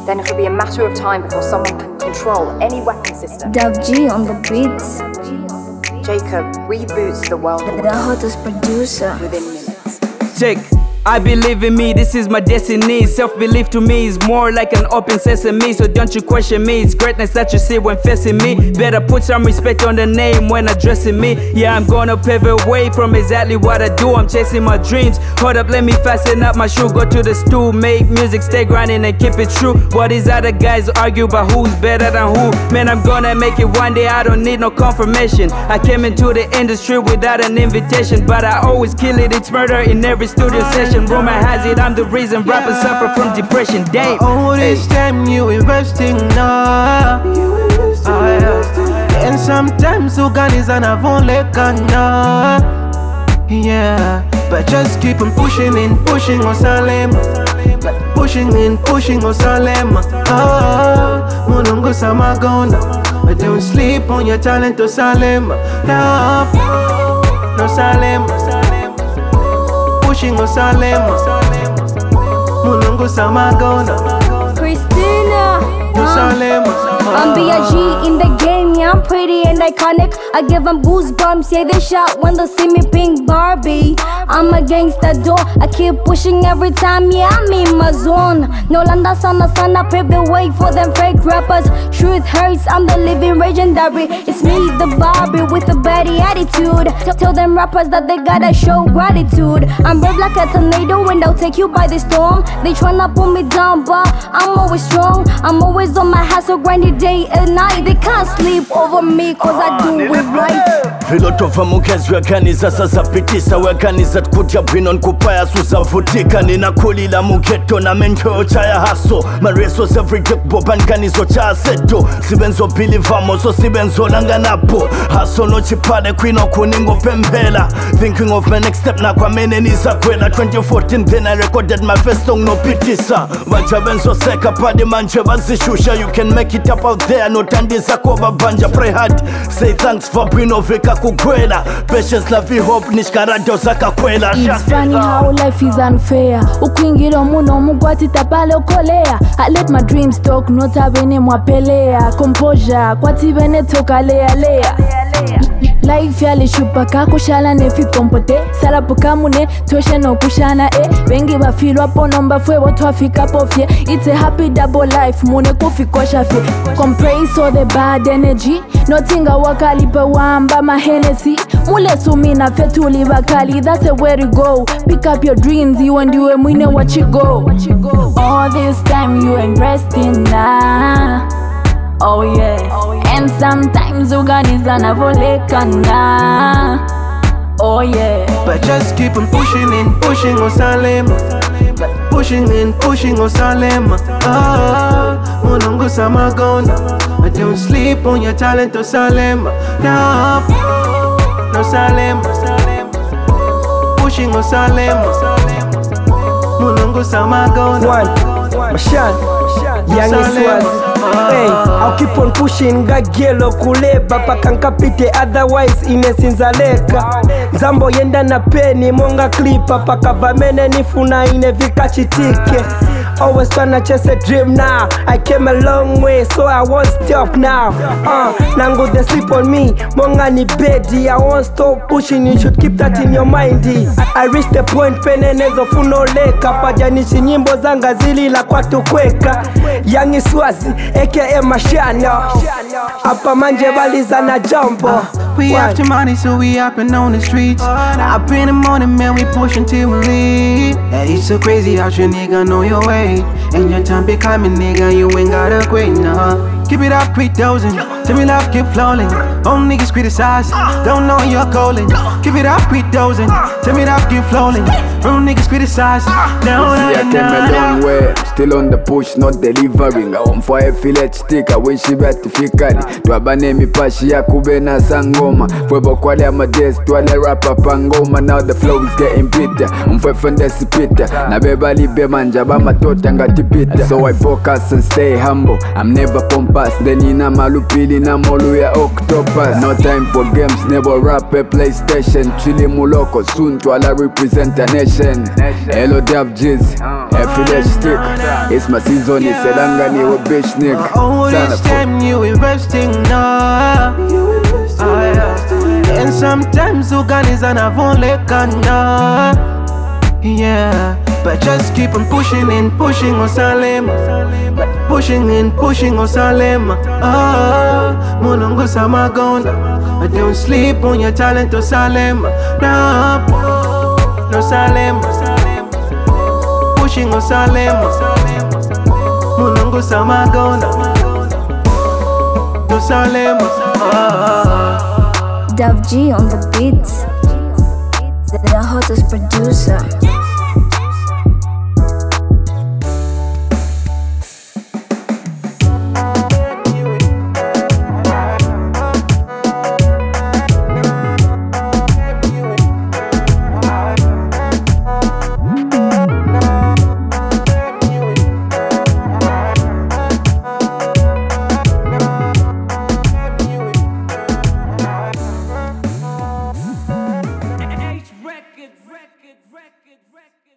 then it'll be a matter of time before someone can control any weapon system. Dove G on the beats. Jacob reboots the world The hottest producer. within minutes. Check. I believe in me, this is my destiny. Self-belief to me is more like an open sesame. So don't you question me, it's greatness that you see when facing me. Better put some respect on the name when addressing me. Yeah, I'm gonna pave a way from exactly what I do. I'm chasing my dreams. Hold up, let me fasten up my shoe. Go to the stool, make music, stay grinding and keep it true. What these other guys argue about who's better than who? Man, I'm gonna make it one day, I don't need no confirmation. I came into the industry without an invitation, but I always kill it, it's murder in every studio session. Rumor has it I'm the reason rappers suffer from depression. Damn. All this time you investing now. And sometimes uganizana vonlekana. Yeah, but just keep on pushing in, pushing Osalem. Pushing in, pushing Osalem. Mulungu samagona. But don't sleep on your talent, Osalem. No Salem. Pushing Osalem. Mulungu samagona. Christina. Osalem. I'm B.I.G. in the game, yeah, I'm pretty and iconic. I give them goosebumps, yeah, they shout when they see me pink Barbie. I'm a gangster though, I keep pushing every time, yeah, I'm in my zone. No landa sana sana, pave the way for them fake rappers. Truth hurts, I'm the living legendary. It's me, the Barbie, with a baddie attitude. Tell them rappers that they gotta show gratitude. I'm brave like a tornado and I'll take you by the storm. They tryna pull me down, but I'm always strong. I'm always on my hustle, grinding day and night. They can't sleep over me cause I do it right. Vilotova mukezi wekaniza sasa pitisa wekaniza tkutia bwinon kupaya susavutika ninakulila mugeto na menjo chaya haso maresos every day bobankanizo cha seto sibenzo bilivamo so sibenzo langanapo haso no chipade kwino kuningo pembela thinking of my next step na kwa mene nizakwela 2014 then I recorded my first song no pitisa wajabenzo seka pade manje bazishusha you can make it up out there no tandiza kwa babanja pray hard say thanks for bwino vika kugwela patience la vi hope nishkarado zakakwela. It's funny how life is unfair. Ukwingira muno mugwati tapale okolea. I let my dreams talk nota bene mwapelea. Composure kwati bene toka lea lea. Life yalishupa kakushala nefi kompote. Salapu kamune toshe no kushana Bengi bafilwa ponomba fwe watu afika pofye. It's a happy double life mune kufikosha fye. Compress all the bad energy. Notinga wakalipa wamba mahenesi. Mule sumina fetuli bakali. That's the way to go. Pick up your dreams, you and you and we know what you go. All this time you ain't resting now. Oh yeah. And sometimes uganizana volekana. Oh yeah. But just keep on pushing in, pushing Osalem. Pushing in, pushing Osalem. Mulungu samagona. But don't sleep on your talent, Osalem. No Salem. Pushing Osalem. Mulungu samagona. Mashan, Young Iswazi. Hey, I'll keep on pushing gagelo kuleba paka nkapite otherwise inesinzaleka Zambo yenda na peni monga klipa paka vamene nifuna inevikachitike Always tryna chase a dream now. I came a long way, so I won't stop now. Nangu they sleep on me, monga ni bedi. I won't stop pushing, you should keep that in your mind. I reached the point penenezo funoleka. Pajanishi nyimbo zanga zili la kwatu kweka. Young Iswazi, aka Mashana. Apa manje baliza na jumbo. We after money, so we up and on the streets. Up in the morning, man, we push until we leave. Hey, it's so crazy how your nigga know your way. And your time be coming, nigga, you ain't gotta quit, nah. Keep it up, quit dozing. Tell me love, keep flowing. All niggas criticize, don't know you're calling. Keep it up, quit dozing. Tell me love, keep flowing. All niggas criticize, down. See, I came a long way, still on the push, not delivering. I'm for a fillet stick, I wish you beatifically. Twabane mi pashi ya kubena sangoma. Fwebo kwale amades, twale rapa pangoma. Now the flow is getting bitter. Mfwefende sipita, na beba libe manja ba matota ngatipita. So I focus and stay humble, I'm never pompous. Then ina malupili Nili na molu ya octopus. No time for games, never rap a PlayStation. Chili muloko, soon twala represent a nation. Hello Dab Jizz, FLH stick. It's my season, it's a langa ni wa bitch nick. All this time you investing now. And sometimes Uganiza navonlekana. Yeah, but just keep on pushing and pushing Osalema. Pushing and pushing Osalema. Mulungu Samagona. But don't sleep on your talent Osalema. No Salema. Pushing Osalema. Mulungu Samagona. No Salema. Dav G on the beat, the hottest producer. Records.